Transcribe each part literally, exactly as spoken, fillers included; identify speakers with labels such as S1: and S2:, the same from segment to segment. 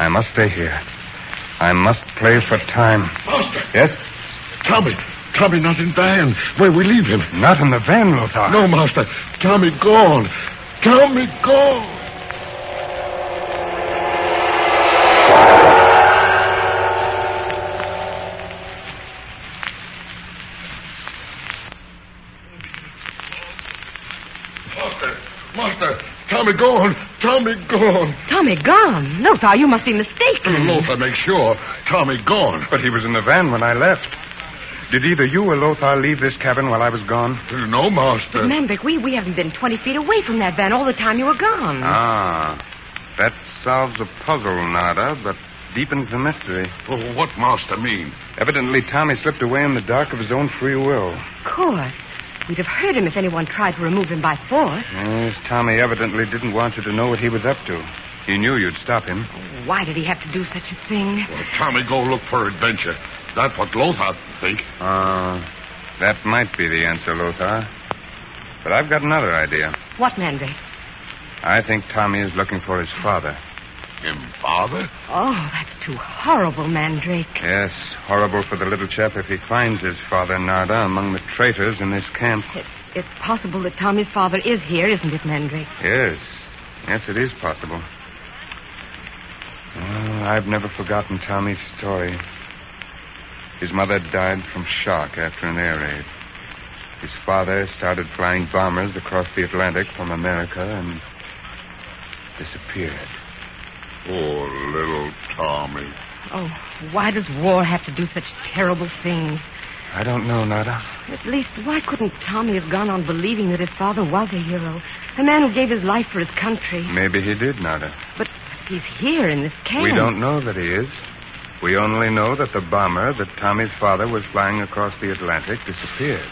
S1: I must stay here. I must play for time.
S2: Master!
S1: Yes?
S2: Tommy. Tommy not in van. Where we leave him.
S1: Not in the van, Lothar.
S2: No, Master. Tommy gone. Tommy gone. Master. Master. Tommy gone. Tommy gone.
S3: Tommy gone? Lothar, you must be mistaken.
S2: Lothar, make sure. Tommy gone.
S1: But he was in the van when I left. Did either you or Lothar leave this cabin while I was gone?
S2: No, Master.
S3: Mandrake, we, we haven't been twenty feet away from that van all the time you were gone.
S1: Ah. That solves a puzzle, Nada, but deepens the mystery.
S2: Well, what Master mean?
S1: Evidently, Tommy slipped away in the dark of his own free will.
S3: Of course. We'd have heard him if anyone tried to remove him by force.
S1: Yes, Tommy evidently didn't want you to know what he was up to. He knew you'd stop him.
S3: Why did he have to do such a thing?
S2: Well, Tommy go look for adventure. That's what Lothar think.
S1: Ah, uh, that might be the answer, Lothar. But I've got another idea.
S3: What, Mandrake?
S1: I think Tommy is looking for his father.
S2: Him father?
S3: Oh, that's too horrible, Mandrake.
S1: Yes, horrible for the little chap if he finds his father, Narda, among the traitors in this camp.
S3: It, it's possible that Tommy's father is here, isn't it, Mandrake?
S1: Yes. Yes, it is possible. Oh, I've never forgotten Tommy's story. His mother died from shock after an air raid. His father started flying bombers across the Atlantic from America and disappeared.
S2: Poor little Tommy.
S3: Oh, why does war have to do such terrible things?
S1: I don't know, Nada.
S3: At least, why couldn't Tommy have gone on believing that his father was a hero? A man who gave his life for his country.
S1: Maybe he did, Nada.
S3: But he's here in this camp.
S1: We don't know that he is. We only know that the bomber that Tommy's father was flying across the Atlantic disappeared.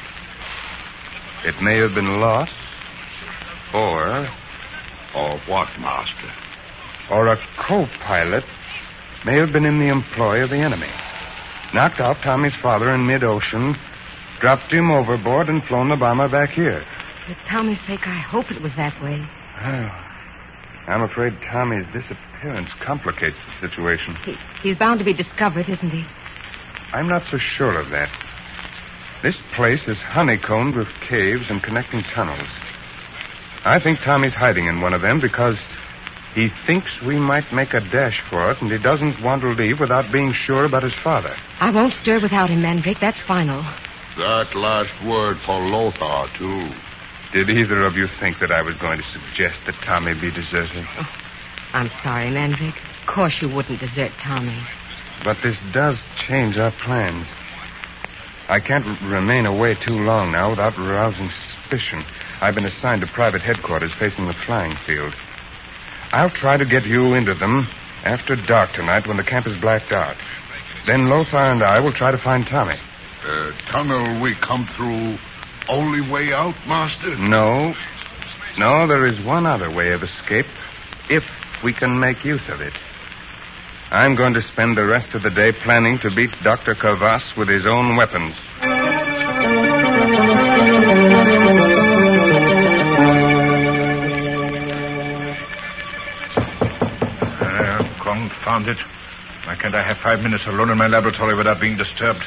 S1: It may have been lost, or...
S2: Or what, Master?
S1: Or a co-pilot may have been in the employ of the enemy. Knocked off Tommy's father in mid-ocean, dropped him overboard, and flown the bomber back here.
S3: For Tommy's sake, I hope it was that way.
S1: Well, I'm afraid Tommy's disappearance complicates the situation.
S3: He, he's bound to be discovered, isn't he?
S1: I'm not so sure of that. This place is honeycombed with caves and connecting tunnels. I think Tommy's hiding in one of them because he thinks we might make a dash for it, and he doesn't want to leave without being sure about his father.
S3: I won't stir without him, Mandrake. That's final.
S2: That last word for Lothar, too.
S1: Did either of you think that I was going to suggest that Tommy be deserted?
S3: Oh, I'm sorry, Mandrake. Of course you wouldn't desert Tommy.
S1: But this does change our plans. I can't r- remain away too long now without arousing suspicion. I've been assigned to private headquarters facing the flying field. I'll try to get you into them after dark tonight when the camp is blacked out. Then Lothar and I will try to find Tommy.
S2: Uh, tunnel we come through only way out, Master?
S1: No. No, there is one other way of escape, if we can make use of it. I'm going to spend the rest of the day planning to beat Doctor Kavas with his own weapons.
S4: Uh, confound it. Why can't I have five minutes alone in my laboratory without being disturbed?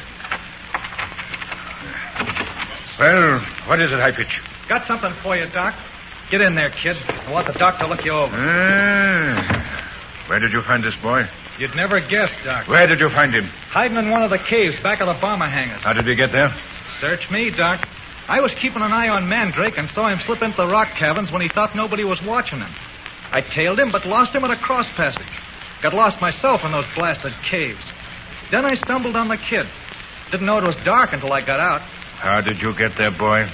S4: Well, what is it, High Pitch?
S5: Got something for you, Doc. Get in there, kid. I want the doc to look you over.
S4: Ah, where did you find this boy?
S5: You'd never guess, Doc.
S4: Where did you find him?
S5: Hiding in one of the caves back of the bomber hangars.
S4: How did he get there?
S5: Search me, Doc. I was keeping an eye on Mandrake and saw him slip into the rock cabins when he thought nobody was watching him. I tailed him, but lost him at a cross passage. Got lost myself in those blasted caves. Then I stumbled on the kid. Didn't know it was dark until I got out.
S4: How did you get there, boy?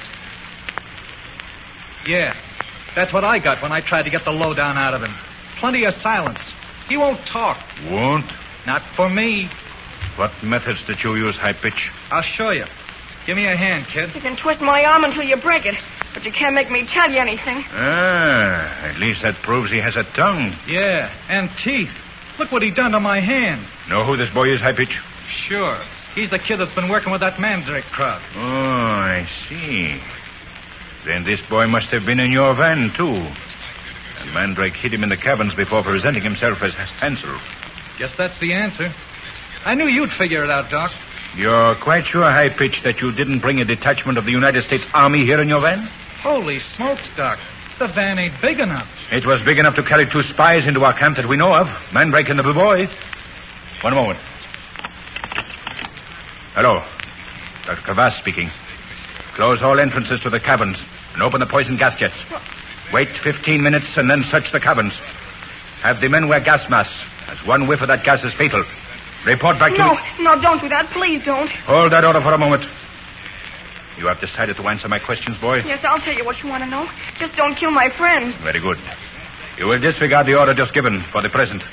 S5: Yeah, that's what I got when I tried to get the lowdown out of him. Plenty of silence. He won't talk.
S4: Won't?
S5: Not for me.
S4: What methods did you use, High Pitch?
S5: I'll show you. Give me a hand, kid.
S6: You can twist my arm until you break it, but you can't make me tell you anything.
S4: Ah, at least that proves he has a tongue.
S5: Yeah, and teeth. Look what he done to my hand.
S4: Know who this boy is, High Pitch?
S5: Sure. He's the kid that's been working with that Mandrake crowd.
S4: Oh, I see. Then this boy must have been in your van, too. And Mandrake hid him in the cabins before presenting himself as Hansel.
S5: Guess that's the answer. I knew you'd figure it out, Doc.
S4: You're quite sure, High Pitch, that you didn't bring a detachment of the United States Army here in your van?
S5: Holy smokes, Doc. The van ain't big enough.
S4: It was big enough to carry two spies into our camp that we know of. Mandrake and the little boy. One moment. Hello. Doctor Kavass speaking. Close all entrances to the caverns and open the poison gas jets. Wait fifteen minutes and then search the caverns. Have the men wear gas masks, as one whiff of that gas is fatal. Report back to
S6: No,
S4: me.
S6: no, don't do that. Please don't.
S4: Hold that order for a moment. You have decided to answer my questions, boy?
S6: Yes, I'll tell you what you want to know. Just don't kill my friends.
S4: Very good. You will disregard the order just given for the present.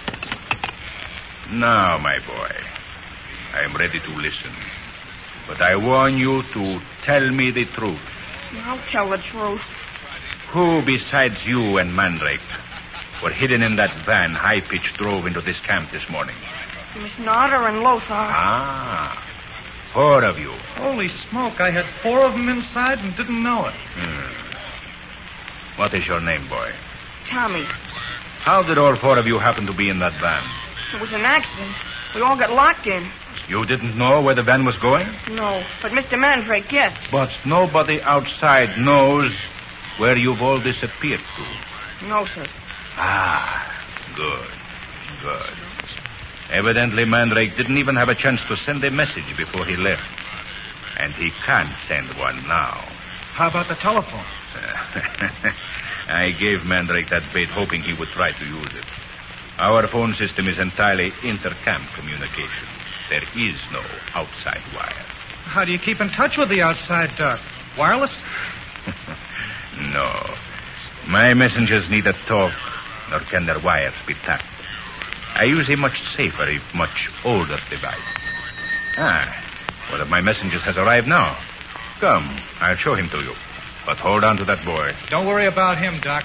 S4: Now, my boy, I am ready to listen. But I warn you to tell me the truth.
S6: I'll tell the truth.
S4: Who besides you and Mandrake were hidden in that van High Pitch drove into this camp this morning?
S6: Miss Nodder and Lothar.
S4: Ah, four of you.
S5: Holy smoke, I had four of them inside and didn't know it.
S4: Hmm. What is your name, boy?
S6: Tommy.
S4: How did all four of you happen to be in that van?
S6: It was an accident. We all got locked in.
S4: You didn't know where the van was going?
S6: No, but Mister Mandrake guessed.
S4: But nobody outside knows where you've all disappeared to.
S6: No, sir.
S4: Ah, good, good. Evidently, Mandrake didn't even have a chance to send a message before he left. And he can't send one now.
S5: How about the telephone?
S4: I gave Mandrake that bait hoping he would try to use it. Our phone system is entirely inter-camp communication. There is no outside wire.
S5: How do you keep in touch with the outside, Doc? Wireless?
S4: No. My messengers neither talk nor can their wires be tapped. I use a much safer, if much older device. Ah, one of my messengers has arrived now. Come, I'll show him to you. But hold on to that boy.
S5: Don't worry about him, Doc.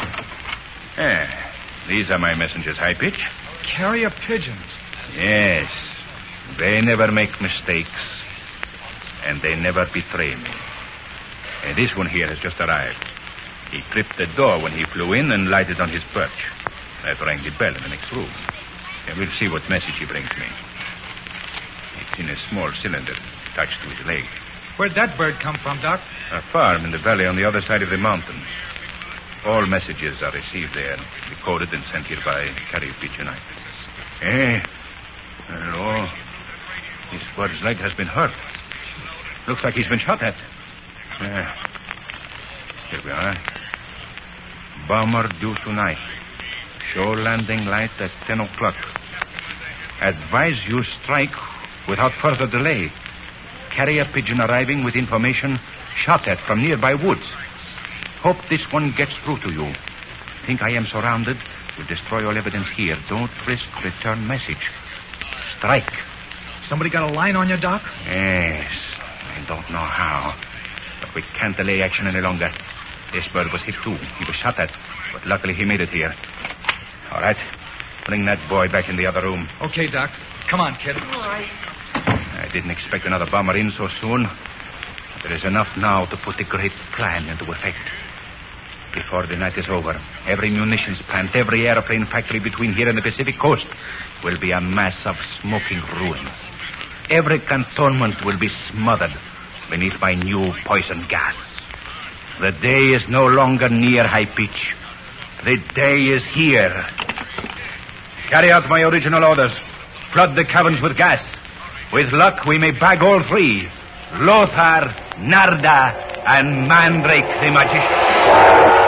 S4: Ah, these are my messengers, High Pitch.
S5: Carrier pigeons.
S4: Yes. They never make mistakes. And they never betray me. And this one here has just arrived. He tripped the door when he flew in and lighted on his perch. That rang the bell in the next room. And we'll see what message he brings me. It's in a small cylinder attached to his leg.
S5: Where'd that bird come from, Doc?
S4: A farm in the valley on the other side of the mountain. All messages are received there, decoded and sent here by carrier pigeon. Hey, hello. This bird's leg has been hurt. Looks like he's been shot at. Yeah. Here we are. Bomber due tonight. Show landing light at ten o'clock. Advise you strike without further delay. Carrier pigeon arriving with information shot at from nearby woods. Hope this one gets through to you. Think I am surrounded. Will destroy all evidence here. Don't risk return message. Strike.
S5: Somebody got a line on you, Doc?
S4: Yes. I don't know how. But we can't delay action any longer. This bird was hit too. He was shot at. But luckily he made it here. All right. Bring that boy back in the other room.
S5: Okay, Doc. Come on, kid.
S6: All right.
S4: I didn't expect another bomber in so soon. But there is enough now to put a great plan into effect. Before the night is over, every munitions plant, every airplane factory between here and the Pacific coast will be a mass of smoking ruins. Every cantonment will be smothered beneath my new poison gas. The day is no longer near, High Pitch. The day is here. Carry out my original orders. Flood the caverns with gas. With luck, we may bag all three. Lothar, Narda, and Mandrake the magician.